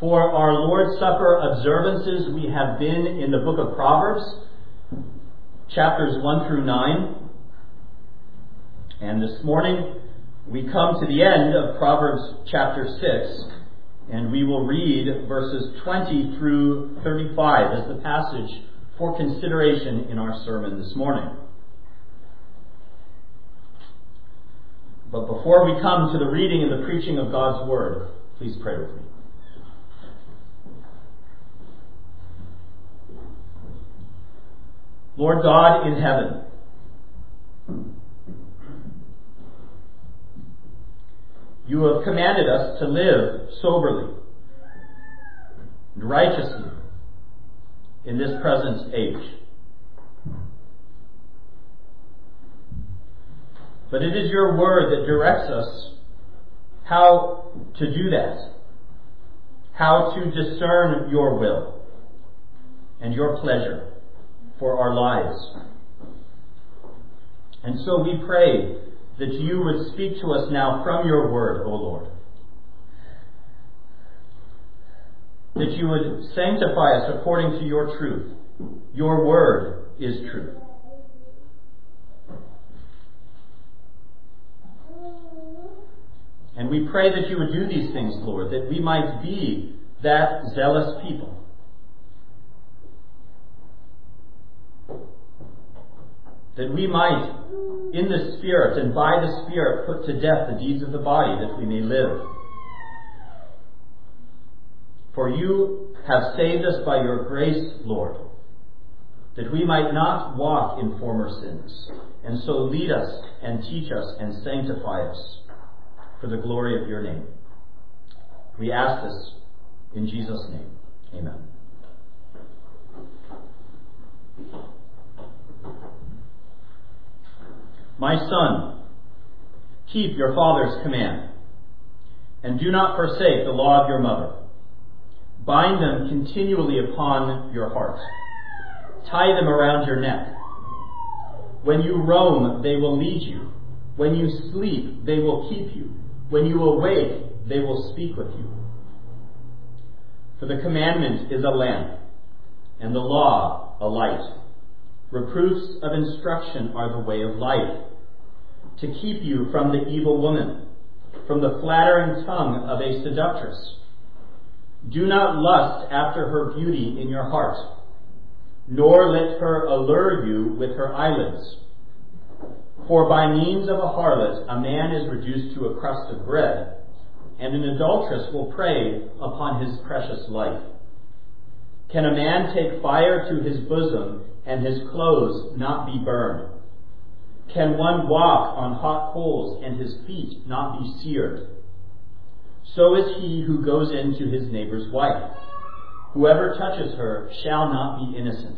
For our Lord's Supper observances, we have been in the book of Proverbs, chapters 1 through 9. And this morning, we come to the end of Proverbs chapter 6, and we will read verses 20 through 35 as the passage for consideration in our sermon this morning. But before we come to the reading and the preaching of God's Word, please pray with me. Lord God in heaven, you have commanded us to live soberly and righteously in this present age. But it is your word that directs us how to do that, how to discern your will and your pleasure for our lives. And so we pray that you would speak to us now from your word, O Lord. That you would sanctify us according to your truth. Your word is truth. And we pray that you would do these things, Lord, that we might be that zealous people. That we might, in the Spirit and by the Spirit, put to death the deeds of the body, that we may live. For you have saved us by your grace, Lord, that we might not walk in former sins, and so lead us and teach us and sanctify us for the glory of your name. We ask this in Jesus' name. Amen. My son, keep your father's command, and do not forsake the law of your mother. Bind them continually upon your heart. Tie them around your neck. When you roam, they will lead you. When you sleep, they will keep you. When you awake, they will speak with you. For the commandment is a lamp, and the law a light. Reproofs of instruction are the way of life, to keep you from the evil woman, from the flattering tongue of a seductress. Do not lust after her beauty in your heart, nor let her allure you with her eyelids. For by means of a harlot a man is reduced to a crust of bread, and an adulteress will prey upon his precious life. Can a man take fire to his bosom and his clothes not be burned? Can one walk on hot coals and his feet not be seared? So is he who goes into his neighbor's wife. Whoever touches her shall not be innocent.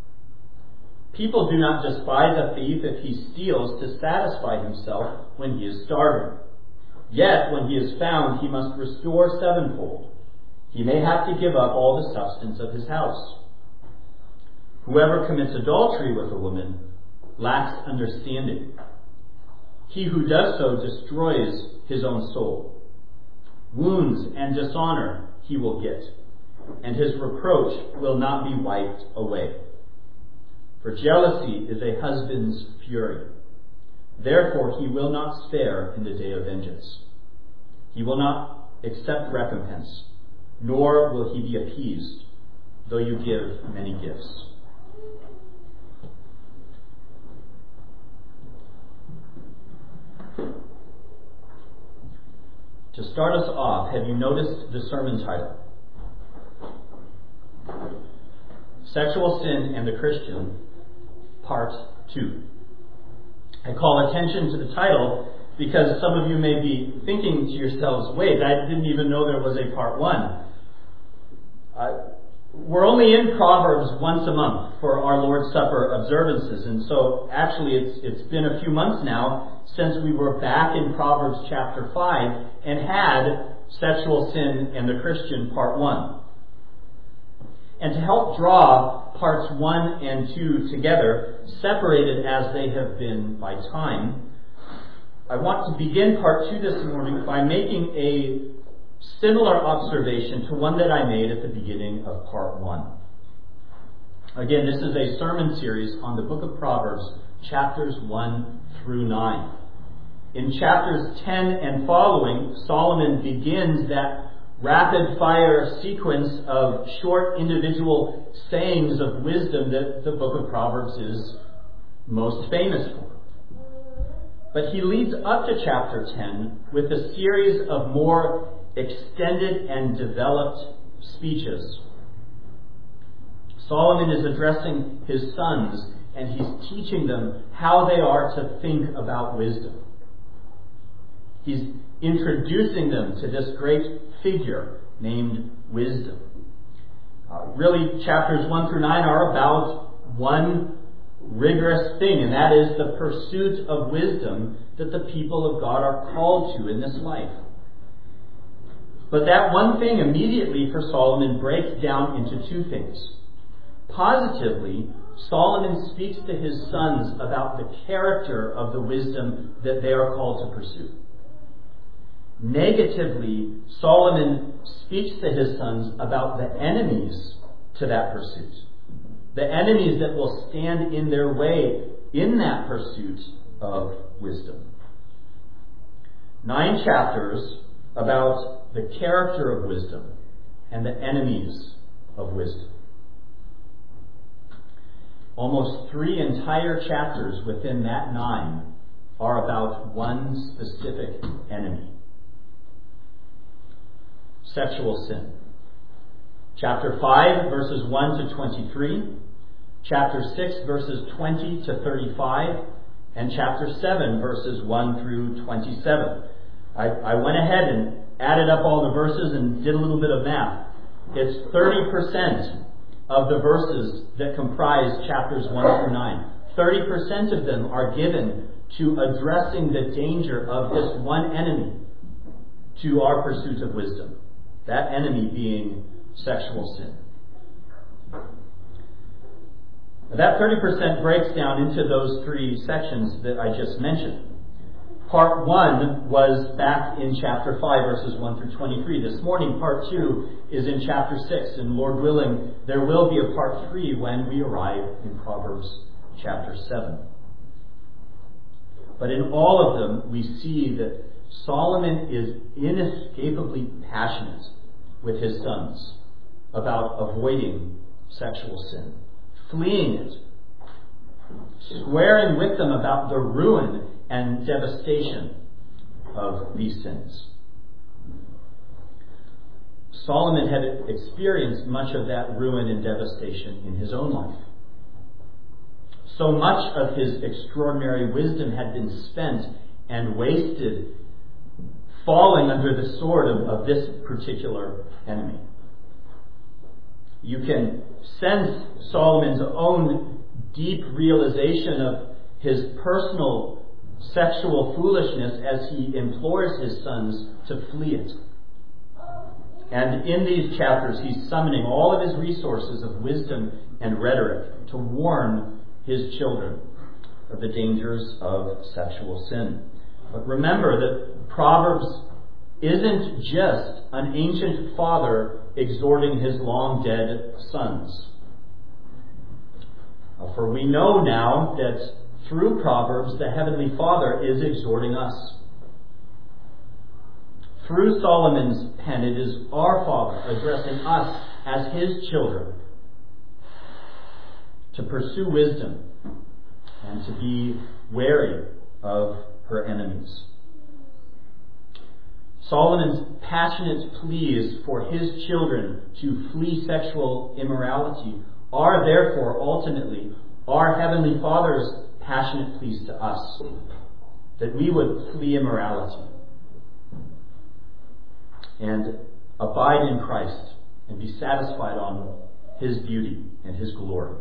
People do not despise a thief if he steals to satisfy himself when he is starving. Yet when he is found, he must restore sevenfold. He may have to give up all the substance of his house. Whoever commits adultery with a woman lacks understanding. He who does so destroys his own soul. Wounds and dishonor he will get, and his reproach will not be wiped away. For jealousy is a husband's fury. Therefore he will not spare in the day of vengeance. He will not accept recompense, nor will he be appeased, though you give many gifts. To start us off, have you noticed the sermon title? Sexual Sin and the Christian, Part 2. I call attention to the title because some of you may be thinking to yourselves, wait, I didn't even know there was a Part 1. We're only in Proverbs once a month for our Lord's Supper observances, and so actually it's been a few months now since we were back in Proverbs chapter 5 and had Sexual Sin and the Christian Part 1. And to help draw parts 1 and 2 together, separated as they have been by time, I want to begin part 2 this morning by making a similar observation to one that I made at the beginning of part 1. Again, this is a sermon series on the book of Proverbs, chapters 1 through 9. In chapters 10 and following, Solomon begins that rapid-fire sequence of short individual sayings of wisdom that the book of Proverbs is most famous for. But he leads up to chapter 10 with a series of more extended and developed speeches. Solomon is addressing his sons, and he's teaching them how they are to think about wisdom. He's introducing them to this great figure named wisdom. Really, chapters 1 through 9 are about one rigorous thing, and that is the pursuit of wisdom that the people of God are called to in this life. But that one thing immediately for Solomon breaks down into two things. Positively, Solomon speaks to his sons about the character of the wisdom that they are called to pursue. Negatively, Solomon speaks to his sons about the enemies to that pursuit. The enemies that will stand in their way in that pursuit of wisdom. 9 chapters about the character of wisdom and the enemies of wisdom. Almost 3 entire chapters within that 9 are about one specific enemy. Sexual sin. Chapter 5, verses 1 to 23. Chapter 6, verses 20 to 35. And chapter 7, verses 1 through 27. I went ahead and added up all the verses and did a little bit of math. It's 30% of the verses that comprise chapters 1 through 9. 30% of them are given to addressing the danger of this one enemy to our pursuit of wisdom. That enemy being sexual sin. That 30% breaks down into those 3 sections that I just mentioned. Part 1 was back in chapter 5, verses 1 through 23. This morning, part 2 is in chapter 6, and Lord willing, there will be a part 3 when we arrive in Proverbs chapter 7. But in all of them, we see that Solomon is inescapably passionate with his sons about avoiding sexual sin, fleeing it, swearing with them about the ruin and devastation of these sins. Solomon had experienced much of that ruin and devastation in his own life. So much of his extraordinary wisdom had been spent and wasted, falling under the sword of this particular enemy. You can sense Solomon's own deep realization of his personal sexual foolishness as he implores his sons to flee it. And in these chapters, he's summoning all of his resources of wisdom and rhetoric to warn his children of the dangers of sexual sin. But remember that Proverbs isn't just an ancient father exhorting his long-dead sons. For we know now that through Proverbs, the Heavenly Father is exhorting us. Through Solomon's pen, it is our Father addressing us as his children to pursue wisdom and to be wary of her enemies. Solomon's passionate pleas for his children to flee sexual immorality are therefore ultimately our Heavenly Father's passionate pleas to us, that we would flee immorality and abide in Christ and be satisfied on his beauty and his glory.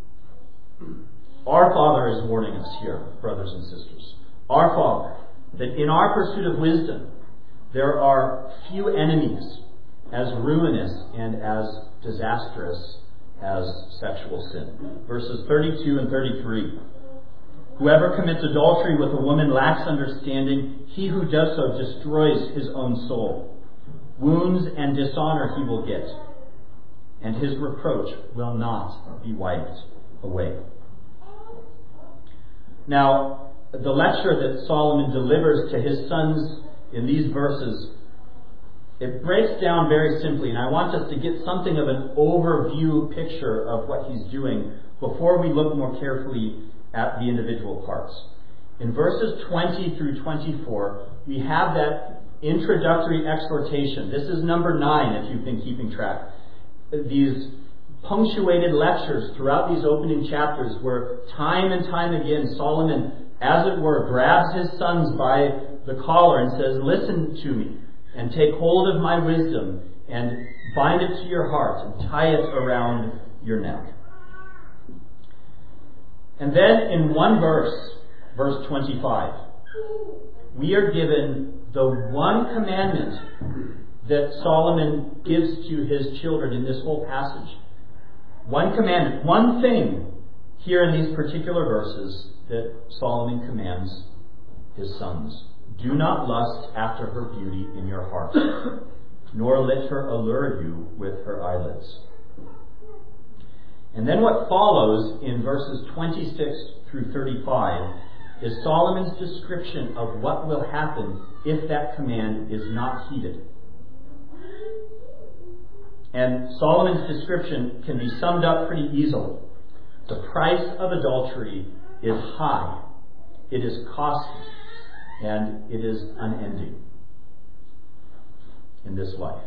Our Father is warning us here, brothers and sisters. Our Father, that in our pursuit of wisdom, there are few enemies as ruinous and as disastrous as sexual sin. Verses 32 and 33. Whoever commits adultery with a woman lacks understanding. He who does so destroys his own soul. Wounds and dishonor he will get, and his reproach will not be wiped away. Now, the lecture that Solomon delivers to his sons in these verses, it breaks down very simply, and I want us to get something of an overview picture of what he's doing before we look more carefully at the individual parts. In verses 20 through 24, we have that introductory exhortation. This is number 9, if you've been keeping track. These punctuated lectures throughout these opening chapters where time and time again Solomon, as it were, grabs his sons by the collar and says, listen to me and take hold of my wisdom and bind it to your heart and tie it around your neck. And then in one verse, verse 25, we are given the one commandment that Solomon gives to his children in this whole passage. One commandment, one thing here in these particular verses that Solomon commands his sons. Do not lust after her beauty in your heart, nor let her allure you with her eyelids. And then what follows in verses 26 through 35 is Solomon's description of what will happen if that command is not heeded. And Solomon's description can be summed up pretty easily. The price of adultery is high, it is costly, and it is unending in this life.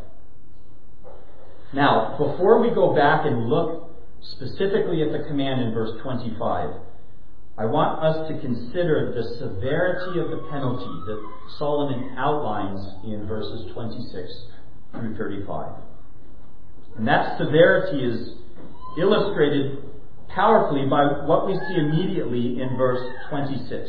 Now, before we go back and look specifically at the command in verse 25, I want us to consider the severity of the penalty that Solomon outlines in verses 26 through 35. And that severity is illustrated powerfully by what we see immediately in verse 26.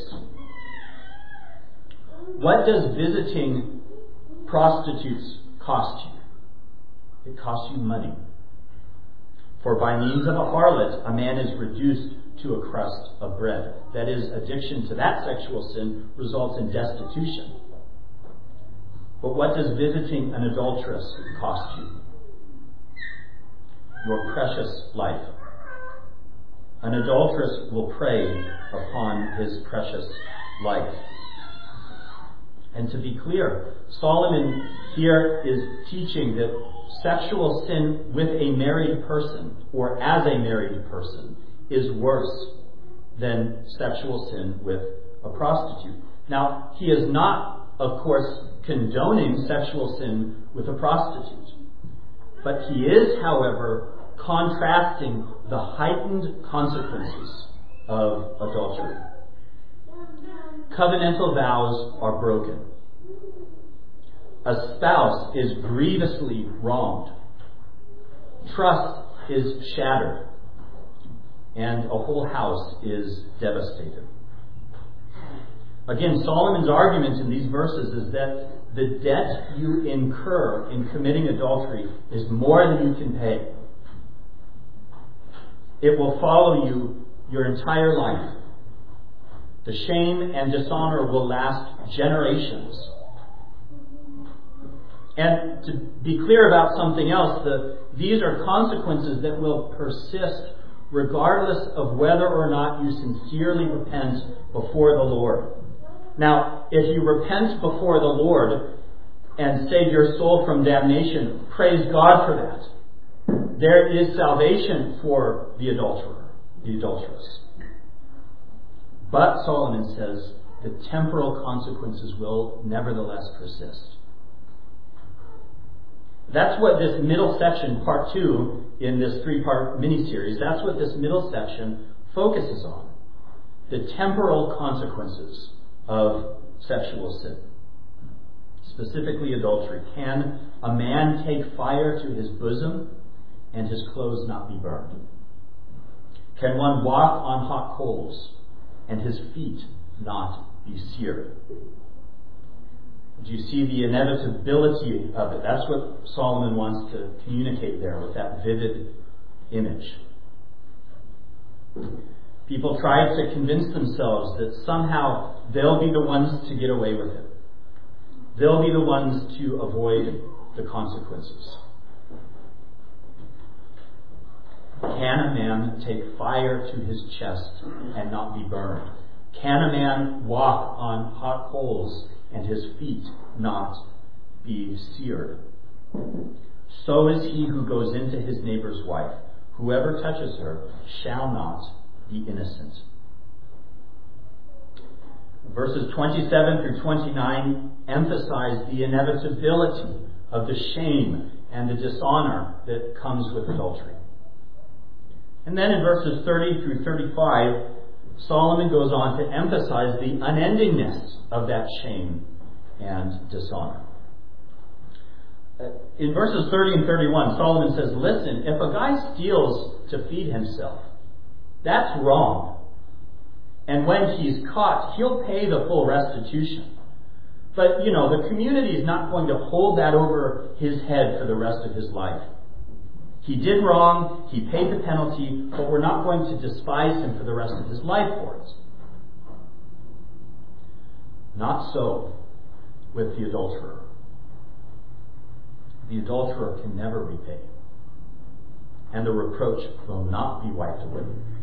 What does visiting prostitutes cost you? It costs you money. For by means of a harlot, a man is reduced to a crust of bread. That is, addiction to that sexual sin results in destitution. But what does visiting an adulteress cost you? Your precious life. An adulteress will prey upon his precious life. And to be clear, Solomon here is teaching that sexual sin with a married person, or as a married person, is worse than sexual sin with a prostitute. Now, he is not, of course, condoning sexual sin with a prostitute. But he is, however, contrasting the heightened consequences of adultery. Covenantal vows are broken. A spouse is grievously wronged. Trust is shattered. And a whole house is devastated. Again, Solomon's argument in these verses is that the debt you incur in committing adultery is more than you can pay. It will follow you your entire life. The shame and dishonor will last generations. And to be clear about something else, these are consequences that will persist regardless of whether or not you sincerely repent before the Lord. Now, if you repent before the Lord and save your soul from damnation, praise God for that. There is salvation for the adulterer, the adulteress. But, Solomon says, the temporal consequences will nevertheless persist. That's what this middle section, part 2, in this 3-part mini-series, that's what this middle section focuses on. The temporal consequences of sexual sin. Specifically adultery. Can a man take fire to his bosom and his clothes not be burned? Can one walk on hot coals and his feet not be seared? Do you see the inevitability of it? That's what Solomon wants to communicate there with that vivid image. People try to convince themselves that somehow they'll be the ones to get away with it. they'll be the ones to avoid the consequences. Can a man take fire to his chest and not be burned? Can a man walk on hot coals and his feet not be seared? So is he who goes into his neighbor's wife. Whoever touches her shall not be innocent. Verses 27 through 29 emphasize the inevitability of the shame and the dishonor that comes with adultery. And then in verses 30 through 35, Solomon goes on to emphasize the unendingness of that shame and dishonor. In verses 30 and 31, Solomon says, listen, if a guy steals to feed himself, that's wrong. And when he's caught, he'll pay the full restitution. But, the community is not going to hold that over his head for the rest of his life. He did wrong, he paid the penalty, but we're not going to despise him for the rest of his life for it. Not so with the adulterer. The adulterer can never repay, and the reproach will not be wiped away.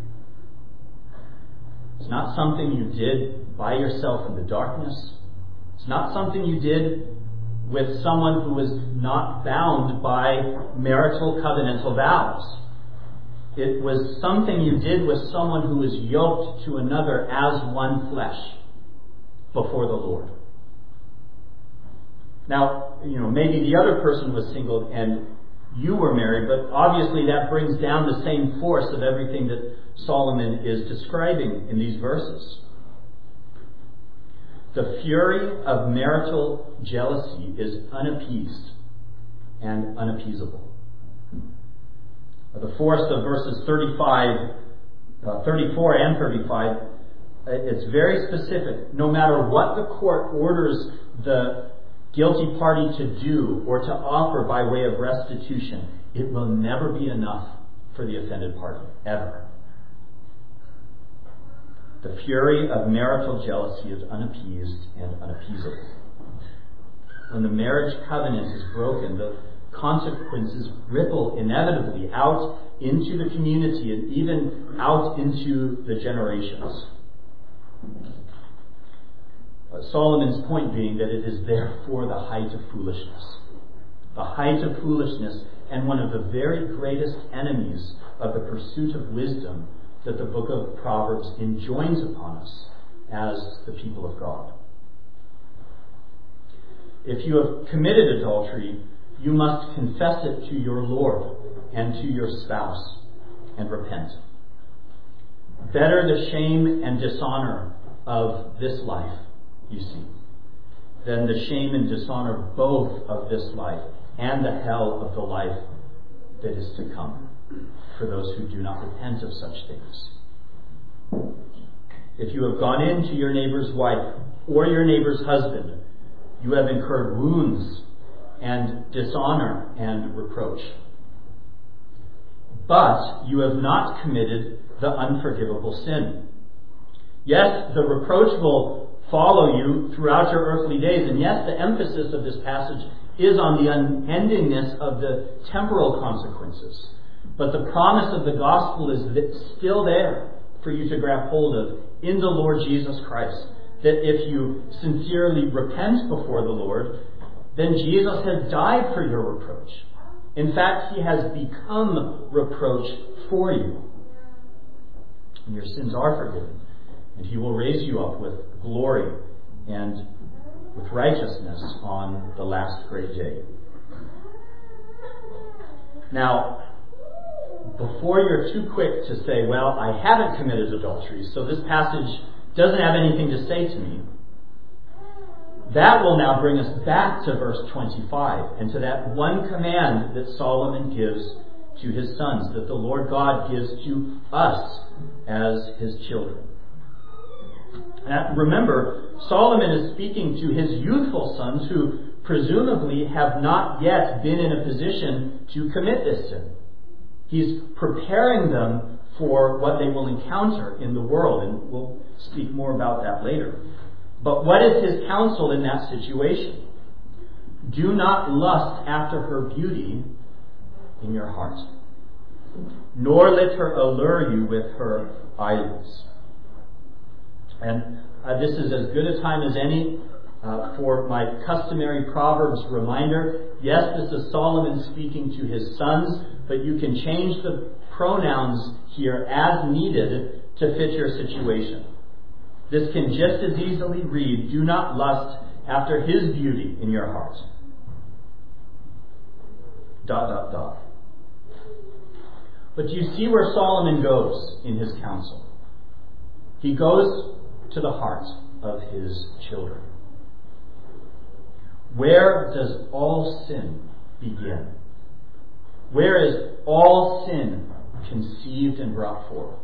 It's not something you did by yourself in the darkness. It's not something you did with someone who was not bound by marital covenantal vows. It was something you did with someone who was yoked to another as one flesh before the Lord. Now, maybe the other person was single and you were married, but obviously that brings down the same force of everything that Solomon is describing in these verses. The fury of marital jealousy is unappeased and unappeasable. The force of verses 34 and 35, it's very specific. No matter what the court orders the guilty party to do or to offer by way of restitution, it will never be enough for the offended party, ever. The fury of marital jealousy is unappeased and unappeasable. When the marriage covenant is broken, the consequences ripple inevitably out into the community and even out into the generations. Solomon's point being that it is therefore the height of foolishness. The height of foolishness and one of the very greatest enemies of the pursuit of wisdom that the book of Proverbs enjoins upon us as the people of God. If you have committed adultery, you must confess it to your Lord and to your spouse and repent. Better the shame and dishonor of this life, you see, than the shame and dishonor both of this life and the hell of the life that is to come for those who do not repent of such things. If you have gone into your neighbor's wife or your neighbor's husband, you have incurred wounds and dishonor and reproach. But you have not committed the unforgivable sin. Yes, the reproach will follow you throughout your earthly days, and yes, the emphasis of this passage is on the unendingness of the temporal consequences. But the promise of the gospel is still there for you to grab hold of in the Lord Jesus Christ. That if you sincerely repent before the Lord, then Jesus has died for your reproach. In fact, he has become reproach for you. And your sins are forgiven. And he will raise you up with glory and with righteousness on the last great day. Now, before you're too quick to say, well, I haven't committed adultery, so this passage doesn't have anything to say to me, that will now bring us back to verse 25 and to that one command that Solomon gives to his sons, that the Lord God gives to us as his children. Now, remember, Solomon is speaking to his youthful sons who presumably have not yet been in a position to commit this sin. He's preparing them for what they will encounter in the world, and we'll speak more about that later. But what is his counsel in that situation? Do not lust after her beauty in your heart, nor let her allure you with her idols. And this is as good a time as any for my customary Proverbs reminder. Yes, this is Solomon speaking to his sons, but you can change the pronouns here as needed to fit your situation. This can just as easily read, do not lust after his beauty in your heart. ... But you see where Solomon goes in his counsel. He goes to the heart of his children. Where does all sin begin? Where is all sin conceived and brought forth?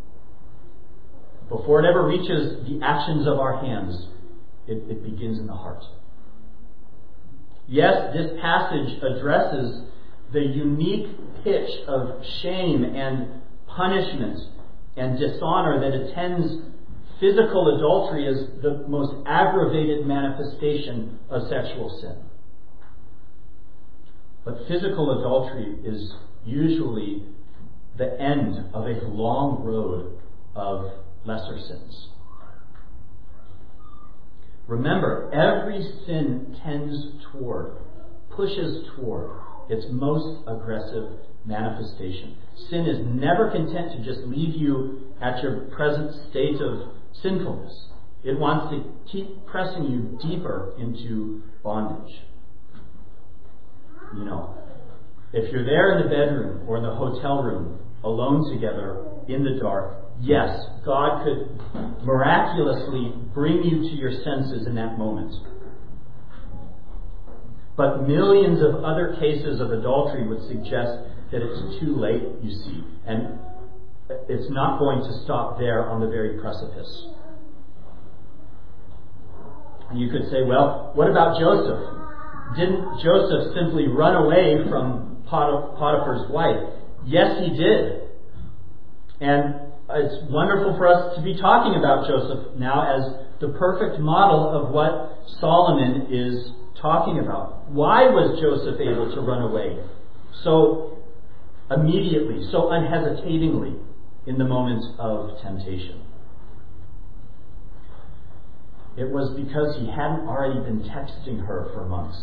Before it ever reaches the actions of our hands, it begins in the heart. Yes, this passage addresses the unique pitch of shame and punishment and dishonor that attends physical adultery as the most aggravated manifestation of sexual sin. But physical adultery is usually the end of a long road of lesser sins. Remember, every sin pushes toward its most aggressive manifestation. Sin is never content to just leave you at your present state of sinfulness. It wants to keep pressing you deeper into bondage. You know, if you're there in the bedroom or in the hotel room, alone together in the dark, yes, God could miraculously bring you to your senses in that moment. But millions of other cases of adultery would suggest that it's too late, you see, and it's not going to stop there on the very precipice. And you could say, well, what about Joseph? Didn't Joseph simply run away from Potiphar's wife? Yes, he did. And it's wonderful for us to be talking about Joseph now as the perfect model of what Solomon is talking about. Why was Joseph able to run away so immediately, so unhesitatingly in the moment of temptation? It was because he hadn't already been texting her for months,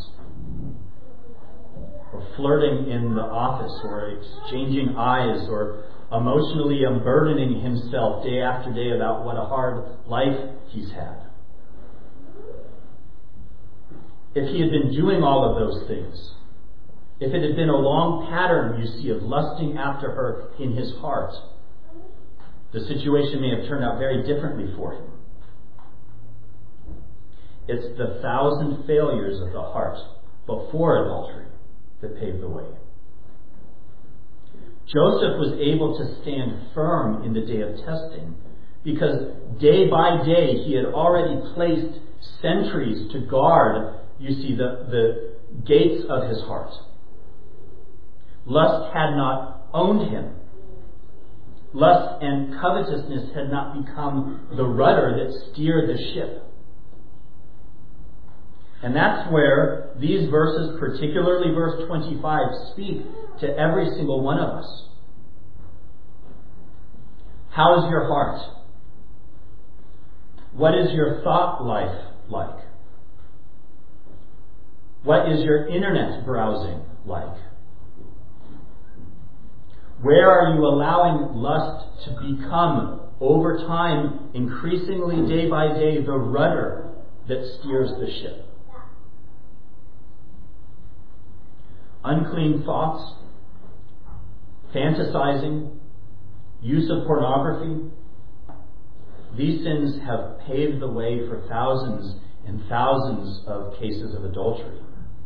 or flirting in the office, or exchanging eyes, or emotionally unburdening himself day after day about what a hard life he's had. If he had been doing all of those things, if it had been a long pattern, you see, of lusting after her in his heart, the situation may have turned out very differently for him. It's the 1,000 failures of the heart before adultery that paved the way. Joseph was able to stand firm in the day of testing because day by day he had already placed sentries to guard, you see, the gates of his heart. Lust had not owned him. Lust and covetousness had not become the rudder that steered the ship. And that's where these verses, particularly verse 25, speak to every single one of us. How is your heart? What is your thought life like? What is your internet browsing like? Where are you allowing lust to become, over time, increasingly day by day, the rudder that steers the ship? Unclean thoughts, fantasizing, use of pornography. These sins have paved the way for thousands and thousands of cases of adultery.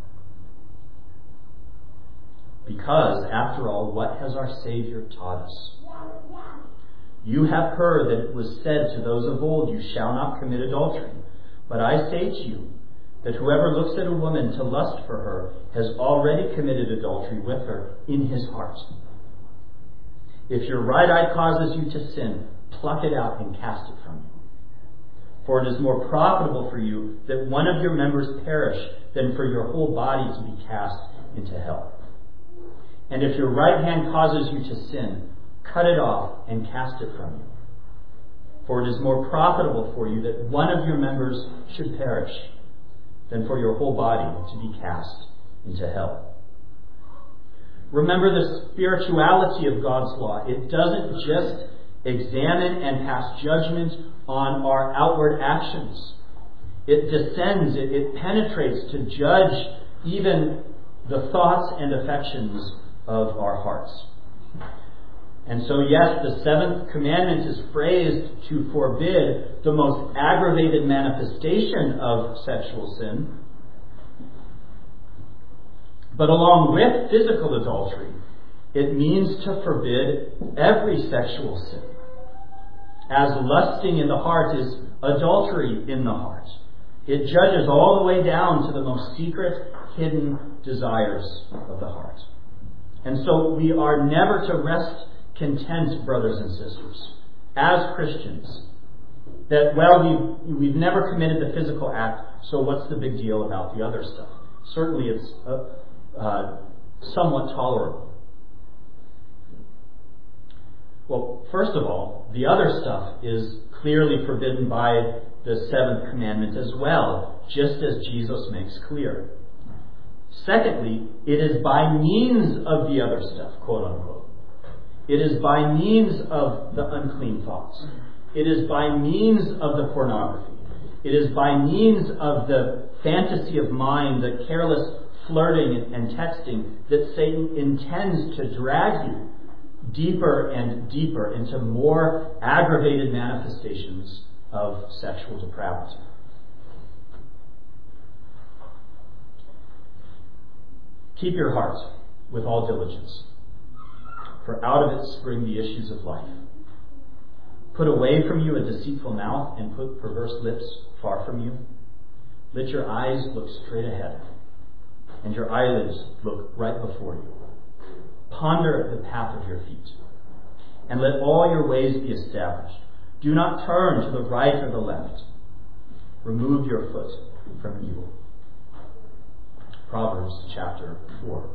Because, after all, what has our Savior taught us? You have heard that it was said to those of old, you shall not commit adultery. But I say to you, that whoever looks at a woman to lust for her has already committed adultery with her in his heart. If your right eye causes you to sin, pluck it out and cast it from you. For it is more profitable for you that one of your members perish than for your whole body to be cast into hell. And if your right hand causes you to sin, cut it off and cast it from you. For it is more profitable for you that one of your members should perish than for your whole body to be cast into hell. Remember the spirituality of God's law. It doesn't just examine and pass judgment on our outward actions. It descends, it penetrates to judge even the thoughts and affections of our hearts. And so, yes, the seventh commandment is phrased to forbid the most aggravated manifestation of sexual sin. But along with physical adultery, it means to forbid every sexual sin. As lusting in the heart is adultery in the heart. It judges all the way down to the most secret, hidden desires of the heart. And so we are never to rest content, brothers and sisters, as Christians, that, well, we've never committed the physical act, so what's the big deal about the other stuff? Certainly it's somewhat tolerable. Well, first of all, the other stuff is clearly forbidden by the seventh commandment as well, just as Jesus makes clear. Secondly, it is by means of the other stuff, quote unquote. It is by means of the unclean thoughts. It is by means of the pornography. It is by means of the fantasy of mind, the careless flirting and texting, that Satan intends to drag you deeper and deeper into more aggravated manifestations of sexual depravity. Keep your heart with all diligence, for out of it spring the issues of life. Put away from you a deceitful mouth, and put perverse lips far from you. Let your eyes look straight ahead, and your eyelids look right before you. Ponder the path of your feet, and let all your ways be established. Do not turn to the right or the left. Remove your foot from evil. Proverbs chapter 4.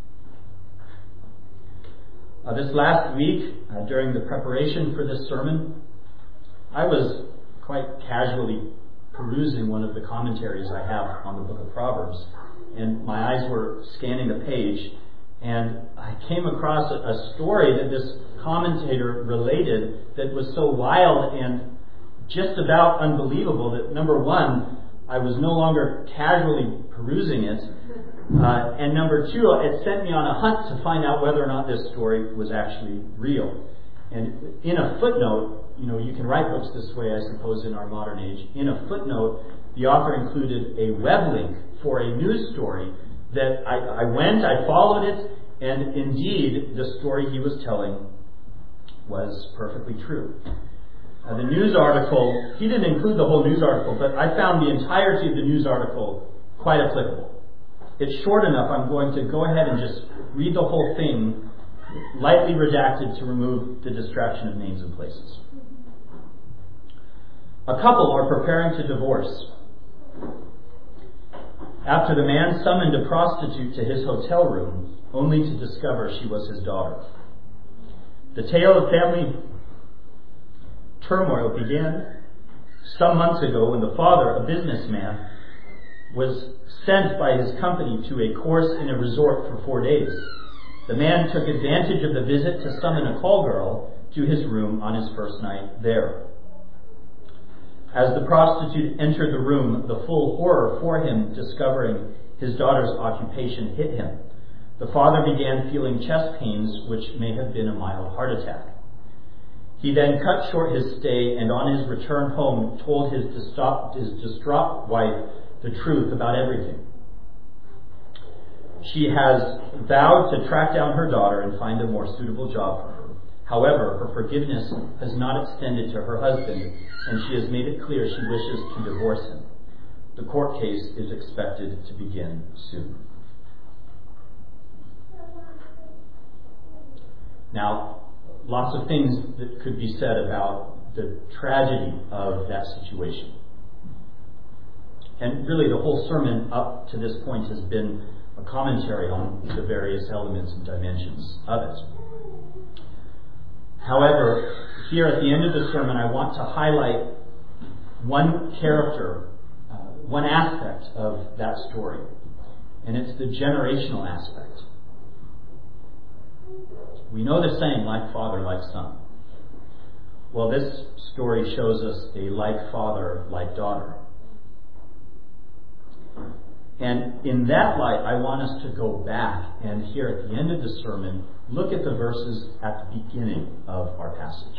This last week, during the preparation for this sermon, I was quite casually perusing one of the commentaries I have on the book of Proverbs, and my eyes were scanning a page, and I came across a story that this commentator related that was so wild and just about unbelievable that, number one, I was no longer casually perusing it, and number two, it sent me on a hunt to find out whether or not this story was actually real. And in a footnote, you can write books this way, I suppose, in our modern age. In a footnote, the author included a web link for a news story that I followed it, and indeed, the story he was telling was perfectly true. The news article, he didn't include the whole news article, but I found the entirety of the news article quite applicable. It's short enough, I'm going to go ahead and just read the whole thing, lightly redacted to remove the distraction of names and places. A couple are preparing to divorce after the man summoned a prostitute to his hotel room only to discover she was his daughter. The tale of family turmoil began some months ago when the father, a businessman, was sent by his company to a course in a resort for 4 days. The man took advantage of the visit to summon a call girl to his room on his first night there. As the prostitute entered the room, the full horror for him discovering his daughter's occupation hit him. The father began feeling chest pains, which may have been a mild heart attack. He then cut short his stay, and on his return home told his distraught wife the truth about everything. She has vowed to track down her daughter and find a more suitable job for her. However, her forgiveness has not extended to her husband, and she has made it clear she wishes to divorce him. The court case is expected to begin soon. Now, lots of things that could be said about the tragedy of that situation. And really the whole sermon up to this point has been a commentary on the various elements and dimensions of it. However, here at the end of the sermon, I want to highlight one character, one aspect of that story, and it's the generational aspect. We know the saying, like father, like son. Well, this story shows us a like father, like daughter. And in that light, I want us to go back and here at the end of the sermon, look at the verses at the beginning of our passage.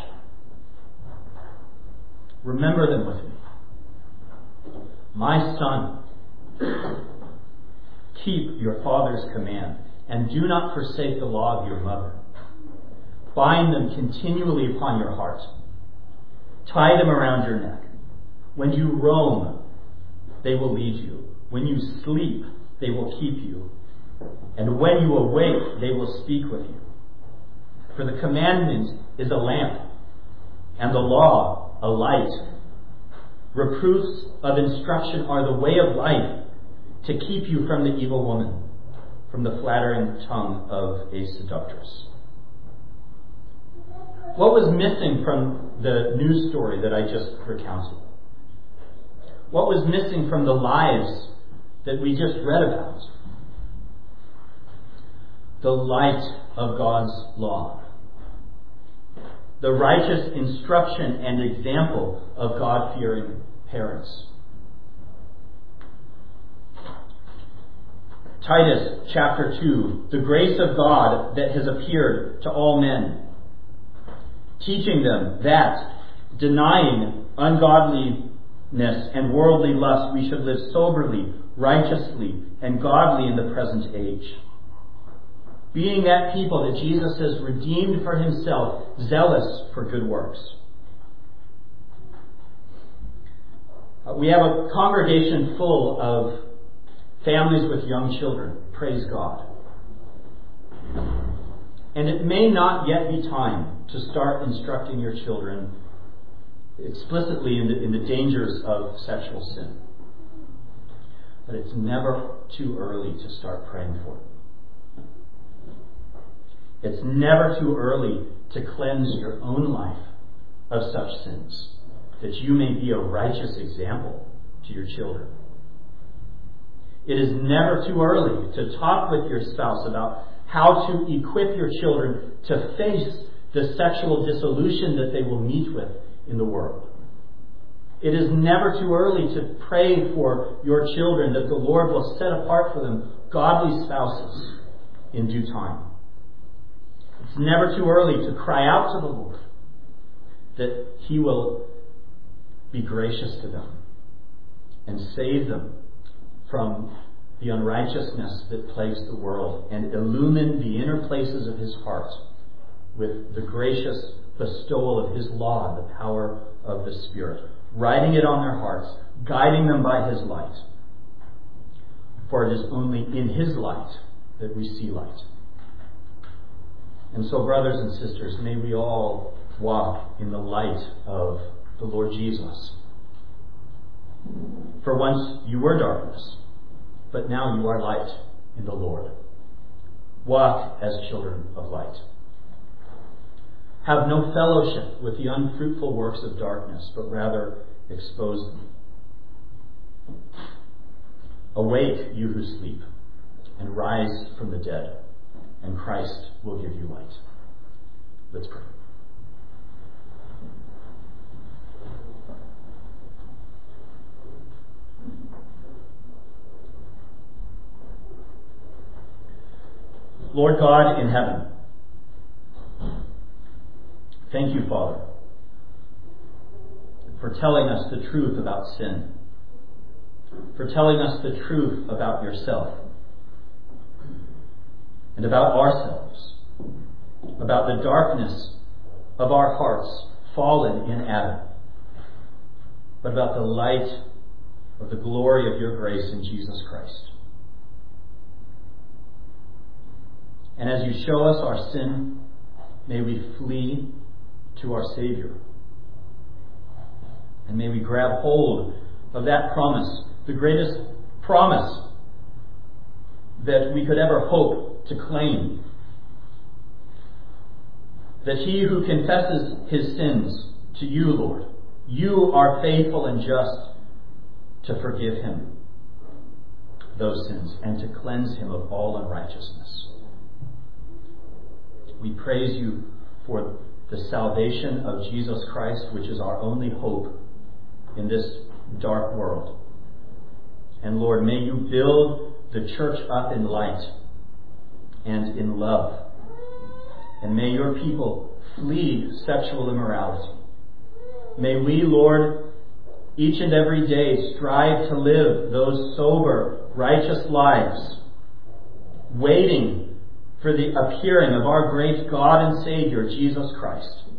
Remember them with me. My son, keep your father's command, and do not forsake the law of your mother. Bind them continually upon your heart. Tie them around your neck. When you roam, they will lead you. When you sleep, they will keep you. And when you awake, they will speak with you. For the commandment is a lamp, and the law a light. Reproofs of instruction are the way of life, to keep you from the evil woman, from the flattering tongue of a seductress. What was missing from the news story that I just recounted? What was missing from the lives that we just read about? The light of God's law. The righteous instruction and example of God-fearing parents. Titus chapter 2, the grace of God that has appeared to all men, teaching them that, denying ungodliness and worldly lust, we should live soberly, righteously, and godly in the present age. Being that people that Jesus has redeemed for himself, zealous for good works. We have a congregation full of families with young children. Praise God. And it may not yet be time to start instructing your children explicitly in the dangers of sexual sin. But it's never too early to start praying for them. It's never too early to cleanse your own life of such sins, that you may be a righteous example to your children. It is never too early to talk with your spouse about how to equip your children to face the sexual dissolution that they will meet with in the world. It is never too early to pray for your children that the Lord will set apart for them godly spouses in due time. It's never too early to cry out to the Lord that He will be gracious to them and save them from the unrighteousness that plagues the world and illumine the inner places of His heart with the gracious bestowal of His law and the power of the Spirit, writing it on their hearts, guiding them by His light. For it is only in His light that we see light. And so, brothers and sisters, may we all walk in the light of the Lord Jesus. For once you were darkness, but now you are light in the Lord. Walk as children of light. Have no fellowship with the unfruitful works of darkness, but rather expose them. Awake, you who sleep, and rise from the dead, and Christ will give you light. Let's pray. Lord God in heaven, thank you, Father, for telling us the truth about sin, for telling us the truth about yourself and about ourselves, about the darkness of our hearts fallen in Adam, but about the light of the glory of your grace in Jesus Christ. And as you show us our sin, may we flee to our Savior. And may we grab hold of that promise the greatest promise that we could ever hope to claim. That he who confesses his sins to you, Lord, you are faithful and just to forgive him those sins and to cleanse him of all unrighteousness. We praise you for the salvation of Jesus Christ, which is our only hope in this dark world. And Lord, may you build the church up in light and in love. And may your people flee sexual immorality. May we, Lord, each and every day strive to live those sober, righteous lives, waiting for the appearing of our great God and Savior, Jesus Christ.